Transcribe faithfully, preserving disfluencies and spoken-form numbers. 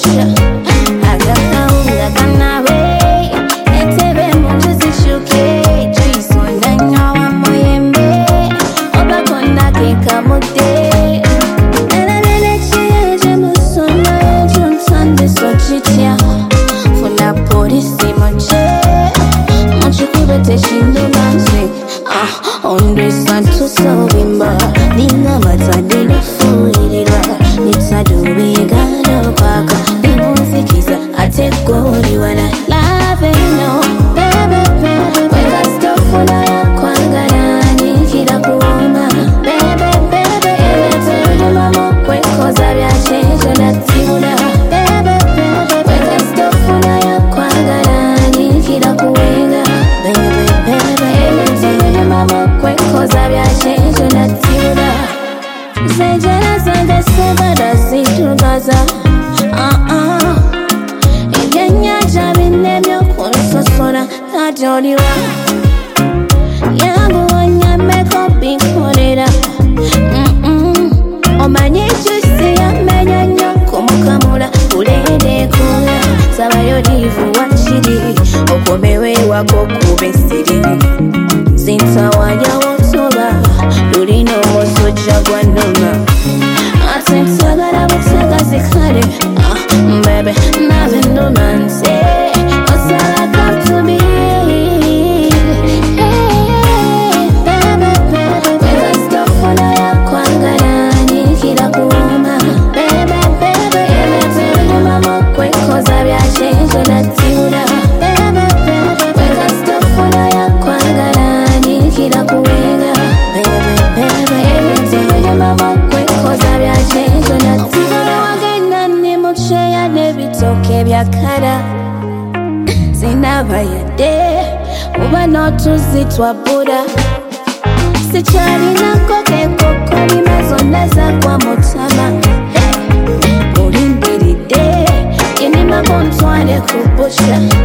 butcher. Agakaunga kanawe, etebe munjuzi shuke. Chisonda nyawa moyembe, oba konda keka mude. Elelele chiyeje musonga yejo nsande so chitia. Funa polisi moche, mochi kubete shindo lanse. Ah, onde santu so bimba, nina matade no fuirira. Nitsa duwe gano kwaka, nimuzikiza ate gori wana. Love no, baby baby, weka stofuna ya kwangana nikira kuoma. Baby baby, elete ujumamo kweko zabya chenjo na tiuna. Baby baby, weka stofuna ya kwangana nikira kuwenga. Baby baby, elete ujumamo kweko zabya chenjo na tiuna. Zejana zanga sebada zitugaza. Uh-uh. Ebyenyaja binemyo kunsosona tajoliwa. Yangu wanyameko binkolera. Mm-mm. Omanyi jusi yamenya nnyo kumukamula ulede kula. Sabayo divu wachiri okomewe wako kubesiri. Zintawanya wotoba lulino mosoja gwa noma. Ate nsagala butsaga zikale. Ah, baby, nothing no man say. Osala come to me. Hey, baby, baby, weka stofuna ya kwangana nikira kuoma. Baby, baby, elete ujumamo kweko zabya chenjo na tiuna. Baby, baby, weka stofuna ya kwangana nikira kuwenga. Baby, baby, elete ujumamo kweko zabya chenjo na tiuna. Wagenda ni mucheya nebitoke byakala. Zinabayade, uba notuzitwa buda. Sichari nako kekoko nimezoneza kwa mutama. Hey, ulingiride, yenima kontwane kubusha.